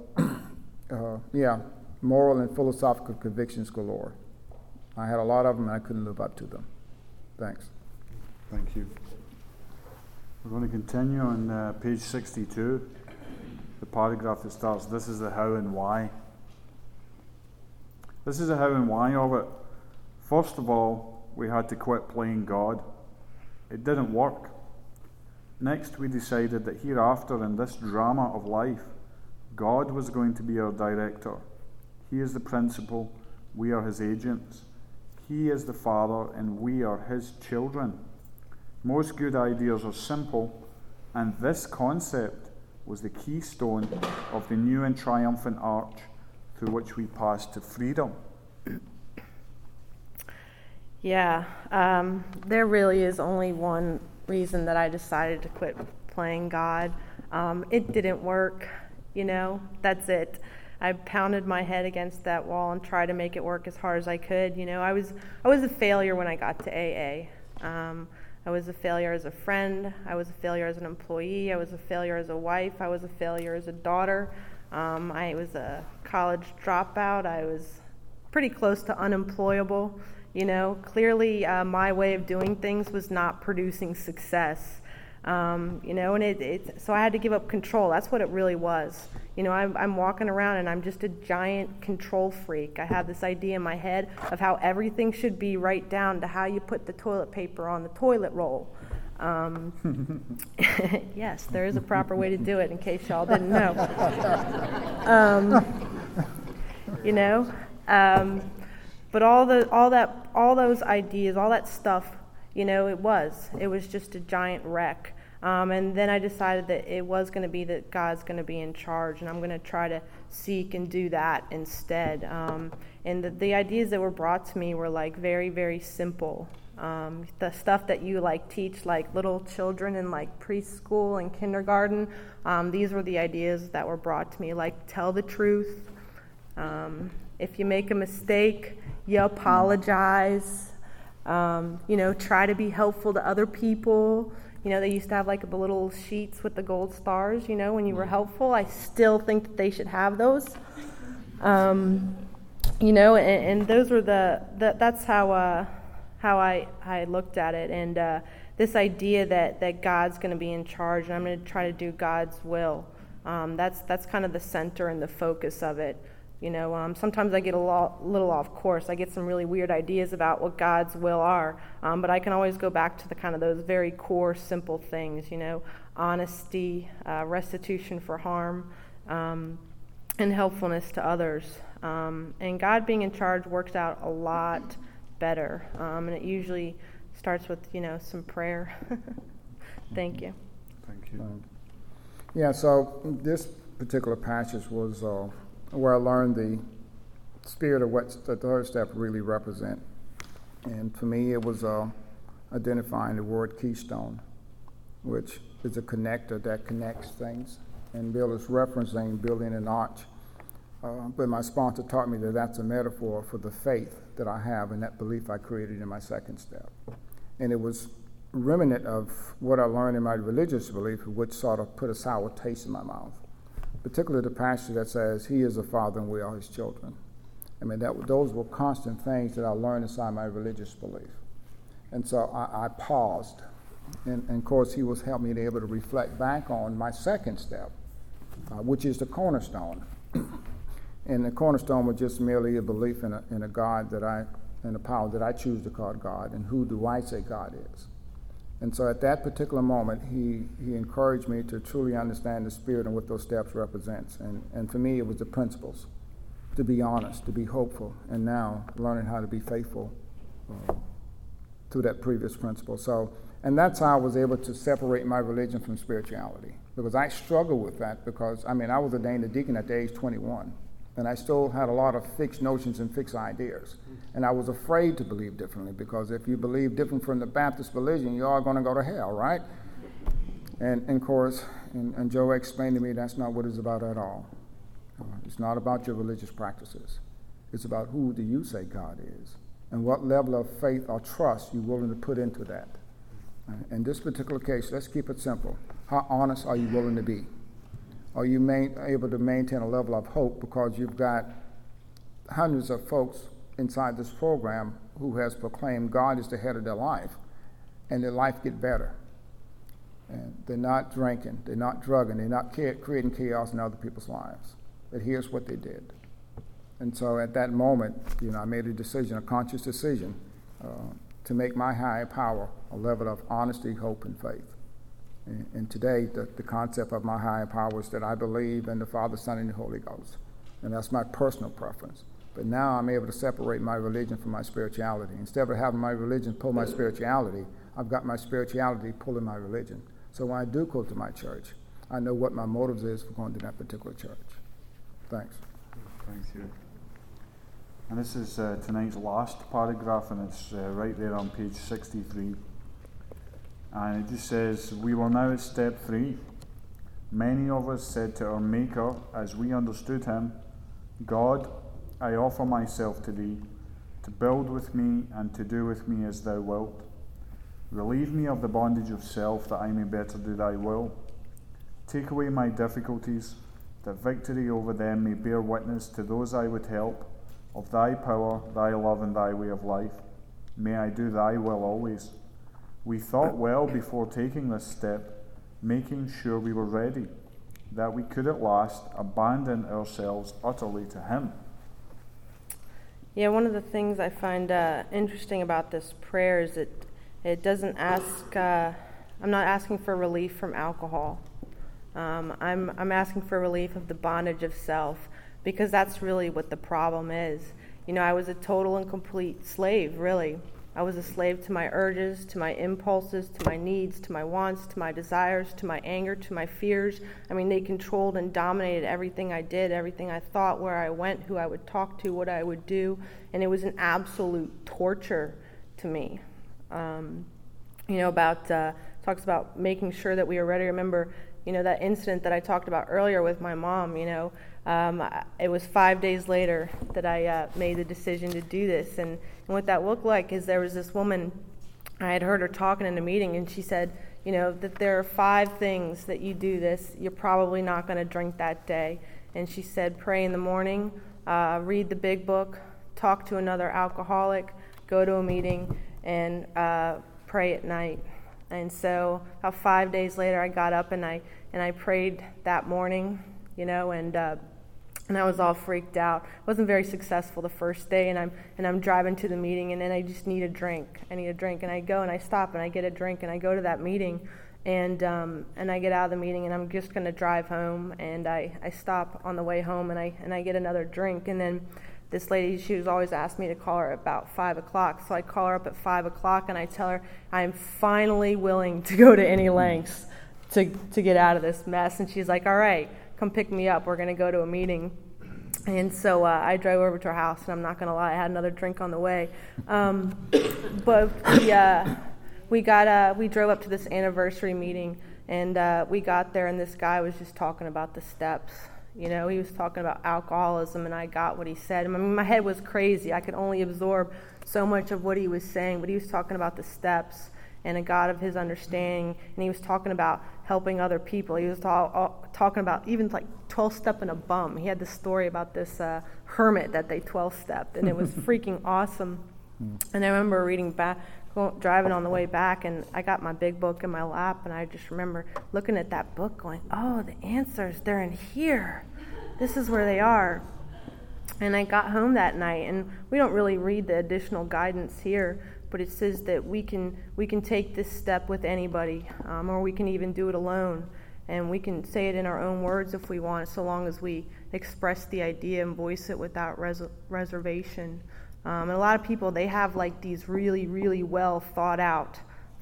moral and philosophical convictions galore. I had a lot of them and I couldn't live up to them. Thanks. Thank you. We're going to continue on page 62, the paragraph that starts, "This is the how and why." This is the how and why of it. First of all, we had to quit playing God. It didn't work. Next, we decided that hereafter in this drama of life, God was going to be our director. He is the principal, we are his agents. He is the Father, and we are his children. Most good ideas are simple, and this concept was the keystone of the new and triumphant arch through which we pass to freedom. Yeah, there really is only one reason that I decided to quit playing God. It didn't work, that's it. I pounded my head against that wall and tried to make it work as hard as I could. I was a failure when I got to AA. I was a failure as a friend. I was a failure as an employee. I was a failure as a wife. I was a failure as a daughter. I was a college dropout. I was pretty close to unemployable. Clearly my way of doing things was not producing success. And so I had to give up control. That's what it really was. I'm walking around and I'm just a giant control freak. I have this idea in my head of how everything should be, right down to how you put the toilet paper on the toilet roll. Yes, there is a proper way to do it, in case y'all didn't know. But all those ideas, all that stuff, it was just a giant wreck. And then I decided that it was going to be that God's going to be in charge, and I'm going to try to seek and do that instead. And the ideas that were brought to me were very, very simple. The stuff that you teach little children in preschool and kindergarten, these were the ideas that were brought to me, tell the truth. If you make a mistake, you apologize. Try to be helpful to other people. They used to have the little sheets with the gold stars, when you were helpful. I still think that they should have those. And those were that's how I looked at it. And this idea that God's going to be in charge and I'm going to try to do God's will, that's kind of the center and the focus of it. Sometimes I get a little off course. I get some really weird ideas about what God's will are, but I can always go back to those very core, simple things, honesty, restitution for harm, and helpfulness to others. And God being in charge works out a lot better, and it usually starts with, some prayer. Thank you. Thank you. So this particular passage was where I learned the spirit of what the third step really represent. And for me, it was identifying the word keystone, which is a connector that connects things. And Bill is referencing building an arch. But my sponsor taught me that that's a metaphor for the faith that I have and that belief I created in my second step. And it was remnant of what I learned in my religious belief, which sort of put a sour taste in my mouth. Particularly the passage that says, He is a Father and we are His children. Those were constant things that I learned inside my religious belief. And so I paused. And of course, He was helping me to be able to reflect back on my second step, which is the cornerstone. And the cornerstone was just merely a belief in a God and a power that I choose to call God, and who do I say God is. And so at that particular moment, he encouraged me to truly understand the spirit and what those steps represents. And for me, it was the principles, to be honest, to be hopeful, and now learning how to be faithful to that previous principle. So And that's how I was able to separate my religion from spirituality, because I struggled with that because, I was ordained a deacon at the age 21, and I still had a lot of fixed notions and fixed ideas. And I was afraid to believe differently, because if you believe different from the Baptist religion, you are going to go to hell, right? And of course, and Joe explained to me that's not what it's about at all. It's not about your religious practices. It's about who do you say God is, and what level of faith or trust you're willing to put into that. In this particular case, let's keep it simple. How honest are you willing to be? Are you able to maintain a level of hope, because you've got hundreds of folks inside this program who has proclaimed God is the head of their life, and their life get better. And they're not drinking, they're not drugging, they're not creating chaos in other people's lives. But here's what they did. And so at that moment, I made a conscious decision, to make my higher power a level of honesty, hope, and faith. And today, the concept of my higher power is that I believe in the Father, Son, and the Holy Ghost. And that's my personal preference. But now I'm able to separate my religion from my spirituality. Instead of having my religion pull my spirituality, I've got my spirituality pulling my religion. So when I do go to my church, I know what my motives is for going to that particular church. Thanks. Thanks, Hugh. And this is tonight's last paragraph, and it's right there on page 63. And it just says, "We were now at step 3. Many of us said to our Maker, as we understood him, 'God, I offer myself to thee, to build with me and to do with me as thou wilt. Relieve me of the bondage of self, that I may better do thy will. Take away my difficulties, that victory over them may bear witness to those I would help, of thy power, thy love, and thy way of life. May I do thy will always.' We thought well before taking this step, making sure we were ready, that we could at last abandon ourselves utterly to him." Yeah, one of the things I find interesting about this prayer is it doesn't ask, I'm not asking for relief from alcohol. I'm asking for relief of the bondage of self, because that's really what the problem is. I was a total and complete slave, really. I was a slave to my urges, to my impulses, to my needs, to my wants, to my desires, to my anger, to my fears. They controlled and dominated everything I did, everything I thought, where I went, who I would talk to, what I would do, and it was an absolute torture to me. Talks about making sure that we are ready. Remember, that incident that I talked about earlier with my mom, it was 5 days later that I made the decision to do this. And what that looked like is there was this woman, I had heard her talking in a meeting, and she said, that there are 5 things that you do this, you're probably not going to drink that day. And she said, pray in the morning, read the big book, talk to another alcoholic, go to a meeting, and pray at night. And so about 5 days later, I got up and I prayed that morning, and I was all freaked out. I wasn't very successful the first day, and I'm driving to the meeting, and then I just need a drink. I need a drink, and I go and I stop and I get a drink, and I go to that meeting, and I get out of the meeting, and I'm just going to drive home, and I stop on the way home, and I get another drink, and then this lady, she was always asked me to call her about 5 o'clock. So I call her up at 5 o'clock and I tell her I'm finally willing to go to any lengths to get out of this mess. And she's like, all right, come pick me up. We're going to go to a meeting. And so I drove over to her house, and I'm not going to lie, I had another drink on the way. But we drove up to this anniversary meeting, and we got there, and this guy was just talking about the steps. He was talking about alcoholism, and I got what he said. My head was crazy. I could only absorb so much of what he was saying, but he was talking about the steps and a God of his understanding, and he was talking about helping other people. He was talking about even like 12-stepping a bum. He had this story about this hermit that they 12-stepped, and it was freaking awesome. And I remember driving on the way back, and I got my big book in my lap, and I just remember looking at that book going, oh, the answers, they're in here. This is where they are. And I got home that night, and we don't really read the additional guidance here, but it says that we can take this step with anybody, or we can even do it alone, and we can say it in our own words if we want, so long as we express the idea and voice it without reservation. And a lot of people, they have like these really, really well thought out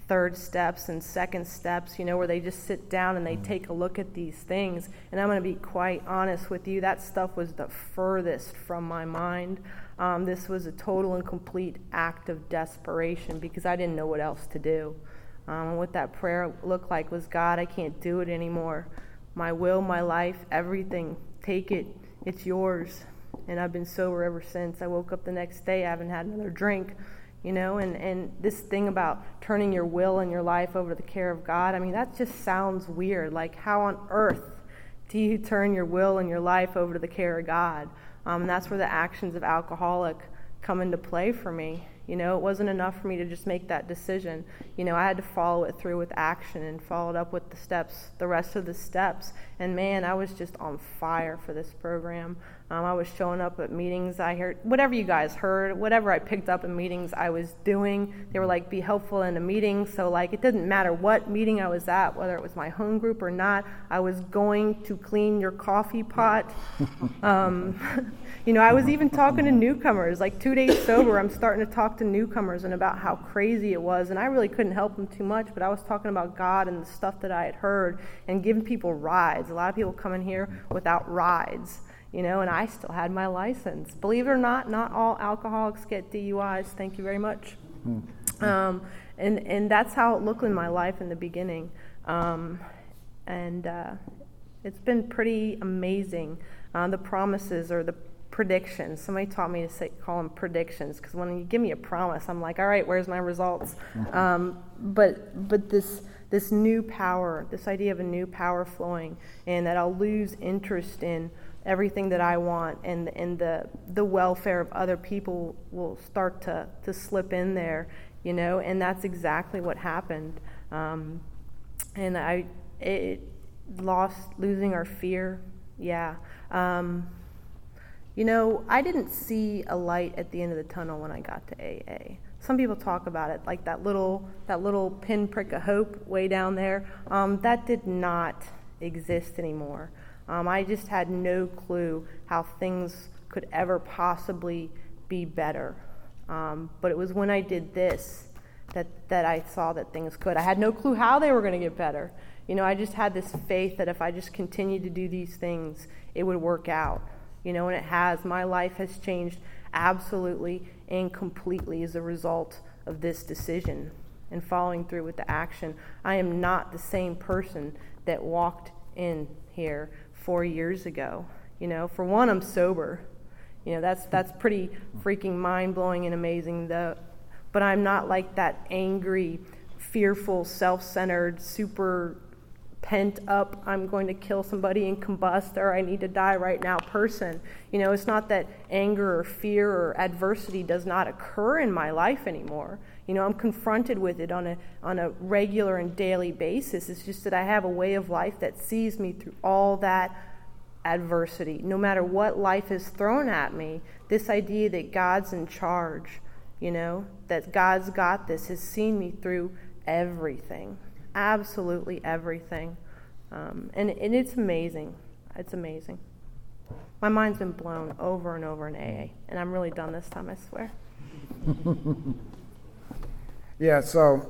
third steps and second steps, where they just sit down and they take a look at these things. And I'm going to be quite honest with you, that stuff was the furthest from my mind. This was a total and complete act of desperation because I didn't know what else to do. And what that prayer looked like was, God, I can't do it anymore. My will, my life, everything, take it. It's yours. And I've been sober ever since. I woke up the next day, I haven't had another drink, and this thing about turning your will and your life over to the care of God, that just sounds weird. Like, how on earth do you turn your will and your life over to the care of God? And that's where the actions of alcoholic come into play for me. It wasn't enough for me to just make that decision. I had to follow it through with action and follow it up with the steps, the rest of the steps. And man, I was just on fire for this program. I was showing up at meetings. I heard whatever you guys heard, whatever I picked up in meetings I was doing. They were like, be helpful in a meeting. So like, it didn't matter what meeting I was at, whether it was my home group or not, I was going to clean your coffee pot. I was even talking to newcomers. Like 2 days sober, I'm starting to talk to newcomers and about how crazy it was. And I really couldn't help them too much, but I was talking about God and the stuff that I had heard and giving people rides. A lot of people come in here without rides. And I still had my license. Believe it or not all alcoholics get DUIs. Thank you very much. And that's how it looked in my life in the beginning. It's been pretty amazing. The promises or the predictions. Somebody taught me to call them predictions, because when you give me a promise, I'm like, all right, where's my results? But this new power, this idea of a new power flowing, and that I'll lose interest in everything that I want, and the welfare of other people will start to slip in there, and that's exactly what happened. And losing our fear, yeah. I didn't see a light at the end of the tunnel when I got to AA. Some people talk about it like that little pinprick of hope way down there. That did not exist anymore. I just had no clue how things could ever possibly be better. But it was when I did this that I saw that things could. I had no clue how they were going to get better. I just had this faith that if I just continued to do these things, it would work out. And it has. My life has changed absolutely and completely as a result of this decision and following through with the action. I am not the same person that walked in here 4 years ago. For one, I'm sober. That's pretty freaking mind-blowing and amazing, though. But I'm not like that angry, fearful, self-centered, super pent up, I'm going to kill somebody and combust, or I need to die right now person. It's not that anger or fear or adversity does not occur in my life anymore. I'm confronted with it on a regular and daily basis. It's just that I have a way of life that sees me through all that adversity. No matter what life has thrown at me, this idea that God's in charge, that God's got this, has seen me through everything. Absolutely everything. And it's amazing. It's amazing. My mind's been blown over and over in AA, and I'm really done this time, I swear. Yeah, so,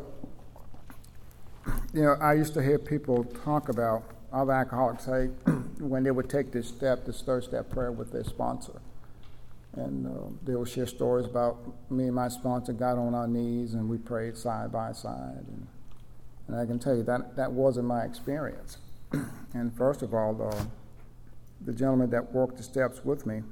I used to hear people talk about, other alcoholics say, when they would take this third step prayer with their sponsor. And they would share stories about me and my sponsor got on our knees and we prayed side by side. And I can tell you that wasn't my experience. And first of all, the gentleman that worked the steps with me,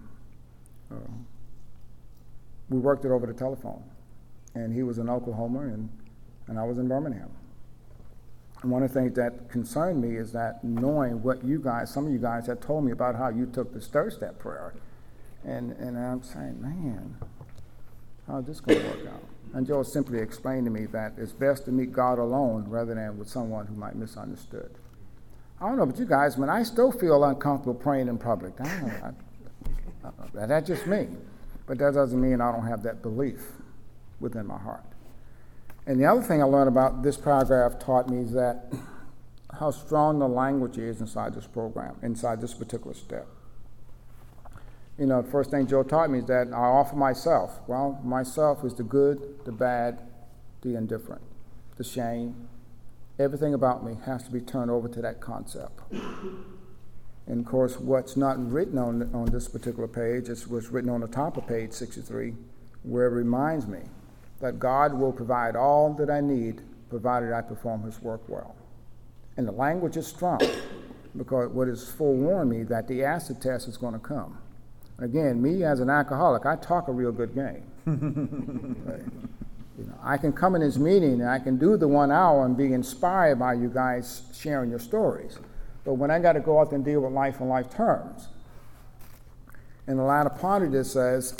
we worked it over the telephone. And he was in Oklahoma and I was in Birmingham. And one of the things that concerned me is that knowing what some of you guys had told me about how you took this third step prayer. And I'm saying, man, how's this going to work out? And Joe simply explained to me that it's best to meet God alone rather than with someone who might misunderstood. I don't know about you guys, I still feel uncomfortable praying in public. That's just me. But that doesn't mean I don't have that belief within my heart. And the other thing I learned about this paragraph taught me is that how strong the language is inside this program, inside this particular step. The first thing Joe taught me is that I offer myself. Well, myself is the good, the bad, the indifferent. the shame, everything about me has to be turned over to that concept. And of course, what's not written on this particular page is what's written on the top of page 63, where it reminds me that God will provide all that I need, provided I perform his work well. And the language is strong, because what is forewarned me that the acid test is going to come. Again, me as an alcoholic, I talk a real good game. Right? I can come in this meeting and I can do the 1 hour and be inspired by you guys sharing your stories. But when I got to go out and deal with life on life terms, and the latter part of this says,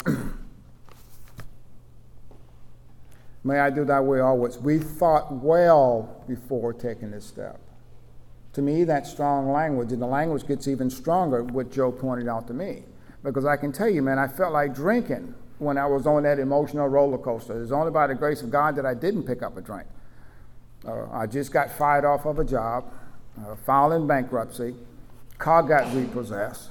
may I do thy way always. We thought well before taking this step. To me, that's strong language, and the language gets even stronger, what Joe pointed out to me. Because I can tell you, man, I felt like drinking when I was on that emotional roller coaster. It's only by the grace of God that I didn't pick up a drink. I just got fired off of a job, filed in bankruptcy, car got repossessed,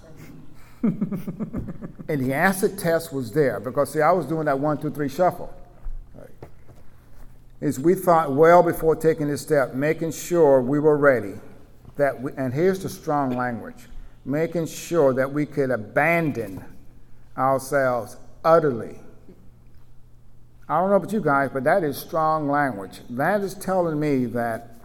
and the acid test was there. Because, see, I was doing that 1, 2, 3 shuffle. Right. Is we thought well before taking this step, making sure we were ready. And here's the strong language, making sure that we could abandon ourselves utterly. I don't know about you guys, but that is strong language. That is telling me that,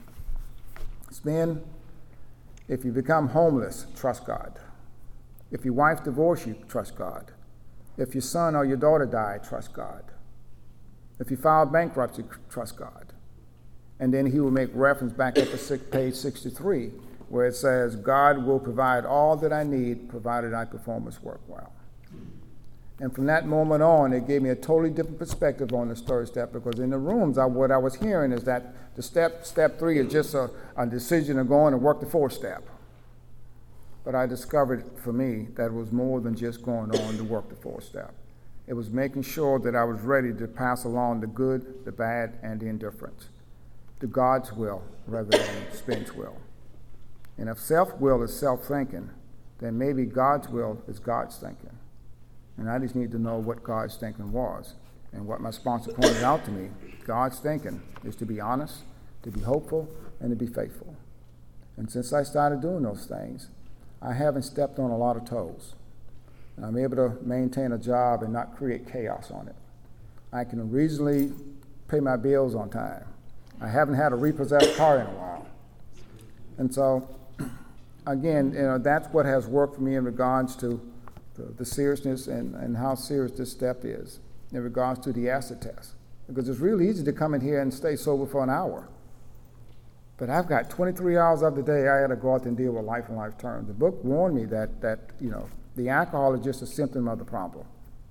if you become homeless, trust God. If your wife divorced you, trust God. If your son or your daughter died, trust God. If you filed bankruptcy, trust God. And then he will make reference back up to page 63, where it says, God will provide all that I need, provided I perform his work well. And from that moment on, it gave me a totally different perspective on this third step, because in the rooms, what I was hearing is that the step 3 is just a decision of going and work the 4th step. But I discovered for me that it was more than just going on to work the 4th step. It was making sure that I was ready to pass along the good, the bad, and the indifference to God's will rather than Spence will. And if self-will is self-thinking, then maybe God's will is God's thinking. And I just need to know what God's thinking was. And what my sponsor pointed out to me, God's thinking is to be honest, to be hopeful, and to be faithful. And since I started doing those things, I haven't stepped on a lot of toes. And I'm able to maintain a job and not create chaos on it. I can reasonably pay my bills on time. I haven't had a repossessed car in a while. And so, again, that's what has worked for me in regards to the seriousness and how serious this step is in regards to the acid test. Because it's really easy to come in here and stay sober for an hour. But I've got 23 hours of the day I had to go out and deal with life and life terms. The book warned me that the alcohol is just a symptom of the problem.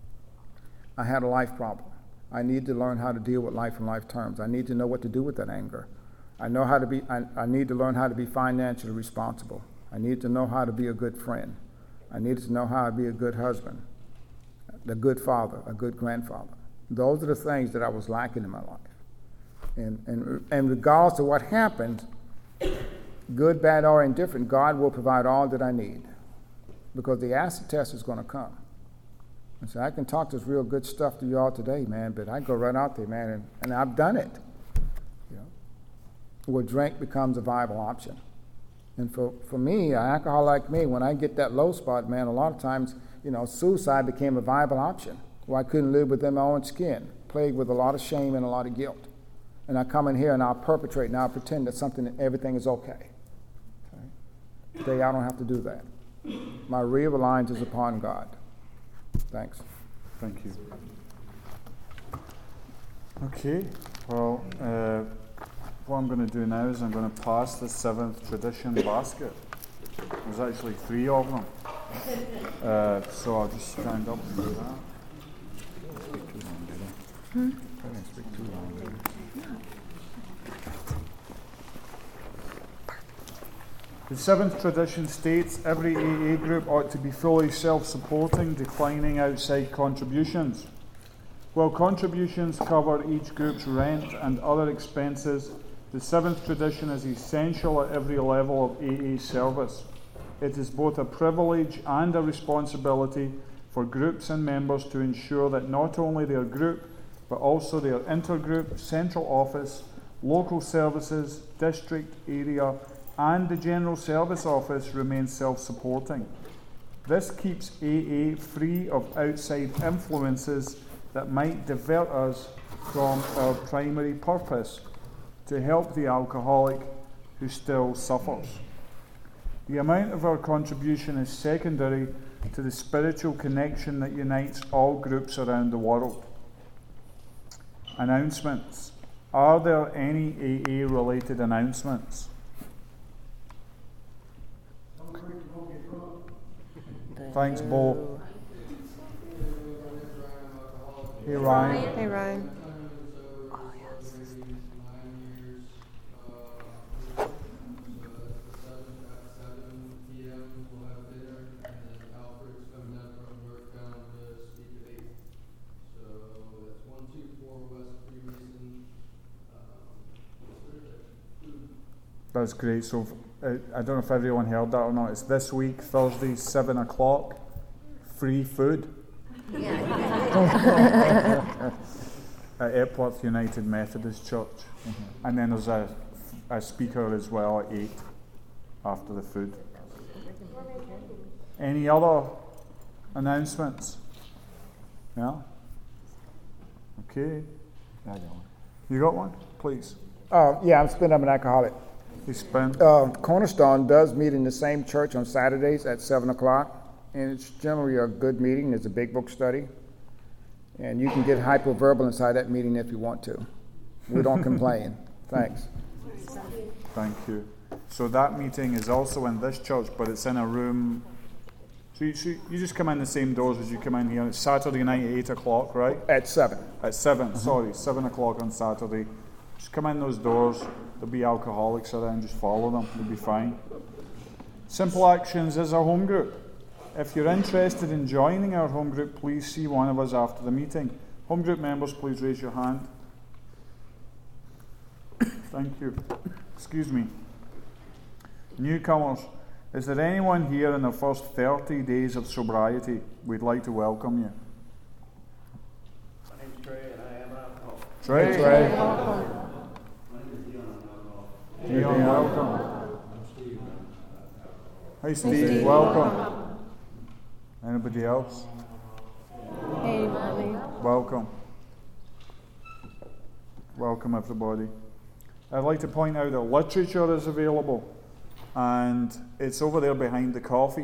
I had a life problem. I need to learn how to deal with life and life terms. I need to know what to do with that anger. I need to learn how to be financially responsible. I need to know how to be a good friend. I needed to know how to be a good husband, a good father, a good grandfather. Those are the things that I was lacking in my life. And regardless of what happened, good, bad, or indifferent, God will provide all that I need, because the acid test is going to come. And so I can talk this real good stuff to you all today, man, but I go right out there, man, and I've done it. Where drink becomes a viable option. And for me, an alcoholic like me, when I get that low spot, man, a lot of times, suicide became a viable option, where I couldn't live within my own skin, plagued with a lot of shame and a lot of guilt. And I come in here and I'll perpetrate and I'll pretend that everything is okay. Today I don't have to do that. My real reliance is upon God. Thanks. Thank you. Okay, well, what I'm going to do now is I'm going to pass the 7th tradition basket. There's actually 3 of them. So I'll just stand up and do that. Speak too long, did I? I didn't speak too long, did I? The 7th tradition states every AA group ought to be fully self-supporting, declining outside contributions. While contributions cover each group's rent and other expenses, the 7th tradition is essential at every level of AA service. It is both a privilege and a responsibility for groups and members to ensure that not only their group, but also their intergroup, central office, local services, district, area, and the General Service Office remain self-supporting. This keeps AA free of outside influences that might divert us from our primary purpose to help the alcoholic who still suffers. The amount of our contribution is secondary to the spiritual connection that unites all groups around the world. Announcements. Are there any AA-related announcements? Thanks, Bo. Hey, Ryan. Hey, Ryan. That's great. So I don't know if everyone heard that or not. It's this week, Thursday, 7 o'clock. Free food. At Epworth United Methodist Church. Mm-hmm. And then there's a speaker as well at 8 after the food. Any other announcements? Yeah? Okay. You got one? Please. Yeah, I'm Spin. I'm an alcoholic. You spend? Cornerstone does meet in the same church on Saturdays at 7 o'clock. And it's generally a good meeting. There's a big book study. And you can get hyperverbal inside that meeting if you want to. We don't complain. Thanks. Thank you. So that meeting is also in this church, but it's in a room. So you just come in the same doors as you come in here. It's Saturday night at 8 o'clock, right? At 7. At 7, sorry, 7 o'clock on Saturday. Just come in those doors. There'll be alcoholics around. Just follow them. You'll be fine. Simple Actions is our home group. If you're interested in joining our home group, please see one of us after the meeting. Home group members, please raise your hand. Thank you. Excuse me. Newcomers, is there anyone here in the first 30 days of sobriety? We'd like to welcome you. My name's Trey and I am an alcoholic. Trey. Trey. My name is Dion, I'm an alcoholic. Dion, welcome. I'm Steve. Hi, Steve. Welcome. Anybody else? Hey, Molly. Welcome. Welcome, everybody. I'd like to point out that literature is available, and it's over there behind the coffee.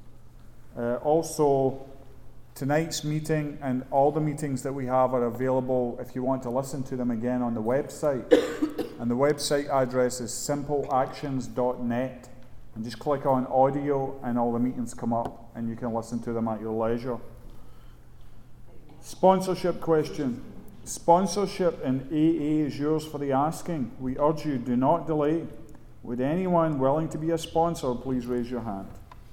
Also, tonight's meeting and all the meetings that we have are available if you want to listen to them again on the website. And the website address is simpleactions.net. And just click on audio and all the meetings come up and you can listen to them at your leisure. Sponsorship question. Sponsorship in AA is yours for the asking. We urge you, do not delay. Would anyone willing to be a sponsor, please raise your hand.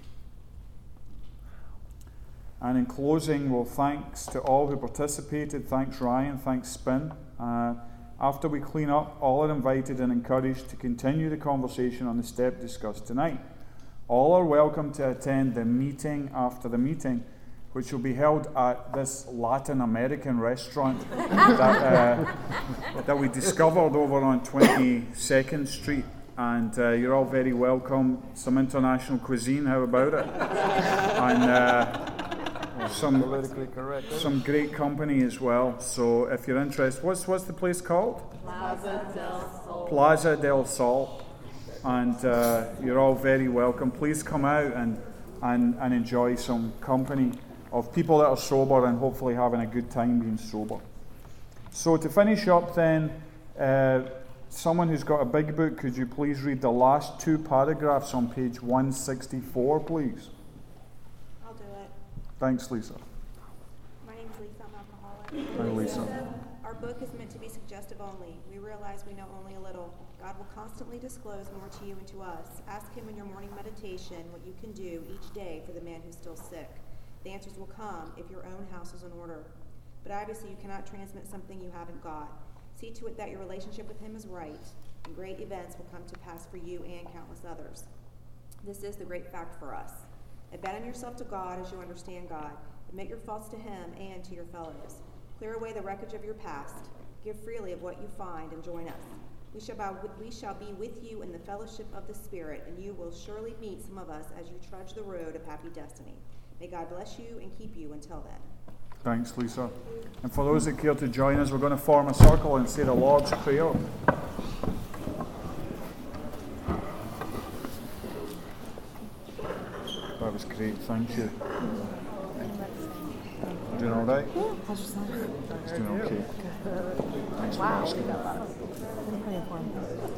And in closing, well, thanks to all who participated. Thanks, Ryan. Thanks, Spin. After we clean up, all are invited and encouraged to continue the conversation on the step discussed tonight. All are welcome to attend the meeting after the meeting, which will be held at this Latin American restaurant that we discovered over on 22nd Street. And you're all very welcome. Some international cuisine, how about it? And some great company as well. So if you're interested, what's the place called? Plaza del Sol. And you're all very welcome. Please come out and enjoy some company of people that are sober and hopefully having a good time being sober. So to finish up then, someone who's got a big book, could you please read the last 2 paragraphs on page 164, please? I'll do it. Thanks, Lisa. My name is Lisa. I'm an alcoholic. Hi, Lisa. Our book is meant to be suggestive only. We realize we know only a little. God will constantly disclose more to you and to us. Ask Him in your morning meditation what you can do each day for the man who's still sick. The answers will come if your own house is in order. But obviously you cannot transmit something you haven't got. See to it that your relationship with Him is right, and great events will come to pass for you and countless others. This is the great fact for us. Abandon yourself to God as you understand God. Admit your faults to Him and to your fellows. Clear away the wreckage of your past. Give freely of what you find and join us. We shall be with you in the fellowship of the Spirit, and you will surely meet some of us as you trudge the road of happy destiny. May God bless you and keep you until then. Thanks, Lisa. And for those that care to join us, we're going to form a circle and say the Lord's Prayer. That was great, thank you. You doing all right? Yeah, how's your son? He's doing okay. Thanks for asking. I'm praying for him.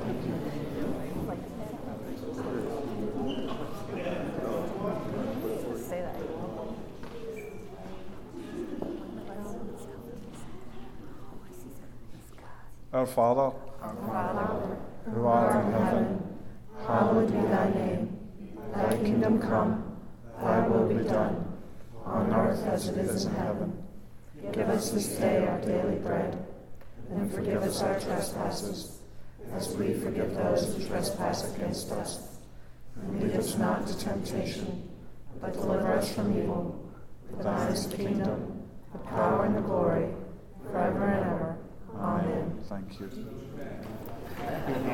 Say that. Our Father, who art in heaven, hallowed be thy name. Thy kingdom come, thy will be done, on earth as it is in heaven. Give us this day our daily bread, and forgive us our trespasses, as we forgive those who trespass against us. And lead us not into temptation, but deliver us from evil. For thine is the kingdom, the power, and the glory, forever and ever. Amen. Thank you.